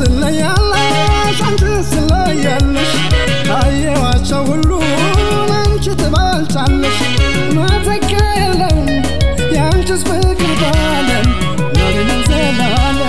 ስለያለሽ አንቺ ስለያለሽ ካየኋቸው ሁሉ አንቺ ትበልጫለሽ መተኪያ የለውም ያንቺስ ፍቅር ባለም ኖሪ ነው ዘላለም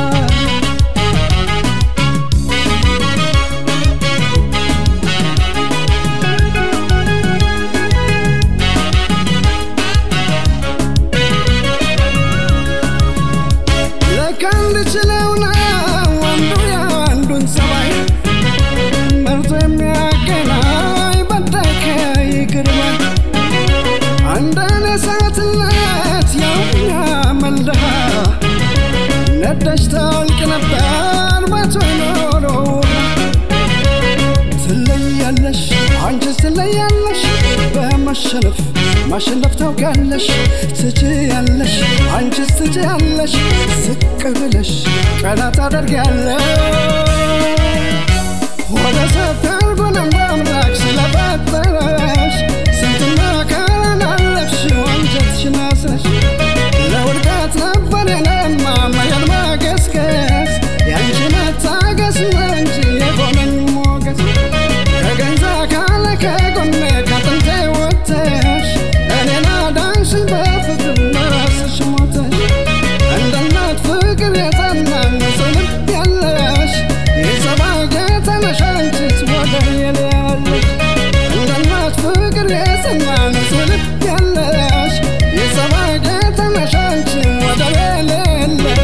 ለካንድ ችለውና ወንዱ ያንዱን ሰባይ መርጦ የሚያገናኝ በደከ ይግርማል አንዳን እሳትነት ያውኛ መልደሃ ነደሽ ታልቅ ነበር መቶ ኖሮ ትለያለሽ አንቺስ ትለያለሽ በመሸነፍ ማሸነፍ ታውቂያለሽ ትችያለሽ አንቺስ ትችያለሽ ዝቅ ብለሽ ቀና ታደርጊያለሽ ወደ ሰፈር ጎነም በአምላክ ስለፈጠረሽ ስንትና ካራን አለፍሽው አንጀትሽን አስረሽ ለውድቀት ነበር የለማ መየል ማገስገስ ያንቺ መታገስ እንጂ የሆነኝ ሞገስ ከገንዛ ካለ ከጎኔ ከጥንቴ ወጥተሽ እኔን አዳንሽኝ በፍቅር ለራስሽ ሞተሽ እንደ እናት ፍቅር የጸና ንጹህ ልብ ያለሽ የሰባገት ነሽ አንቺስ ወደር የለሽ እንደ እናት ፍቅር የጸና ንጹህ ልብ ያለሽ የሰባገት ነሽ አንቺ ወደር የሌለሽ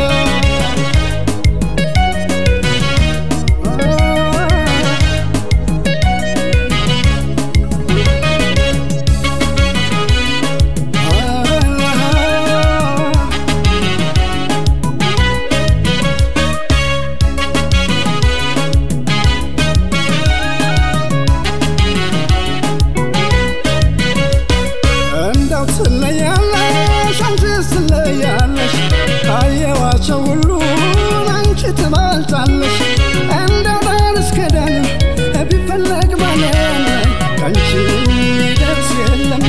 ስለያለሽ አንቺስ ስለያለሽ ካየኋቸው ሁሉ አንቺ ትበልጫለሽ እንደው ዳር እስከ ዳር ቢፈለግ ባለም አንቺ የሚደርስ የለም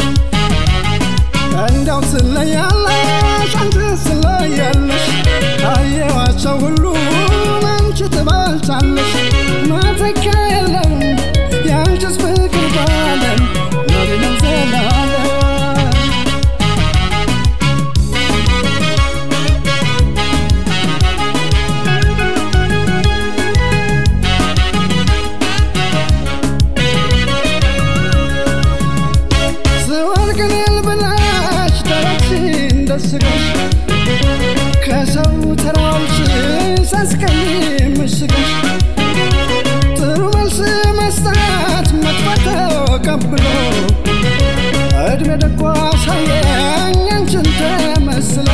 እንደው ስለያለሽ አንቺስ ስለያለሽ ካየኋቸው ሁሉ አንቺ ትበልጫለሽ መተኪያ የለውም ያንቺስ ፍቅር ባለም ኖሪ ነው ዘላለም ስጋሽ ከሰው ተራውሽ ሳስቀይም ስጋሽ ጥሩ መልስ መስጠት መጥፋት ተቀብሎ እድሜ ደጓ ሳየኝ አንቺን ተመስሎ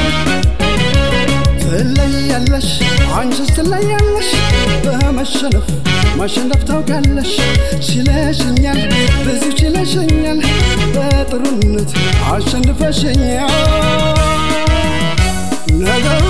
ትለያለሽ አንቺስ ትለያለሽ በመሸነፍ ማሸነፍ ታውቂያለሽ ችለሽኛል ብዙ ችለሽኛል በጥሩነት አሸንፈሽኛል ነገሩ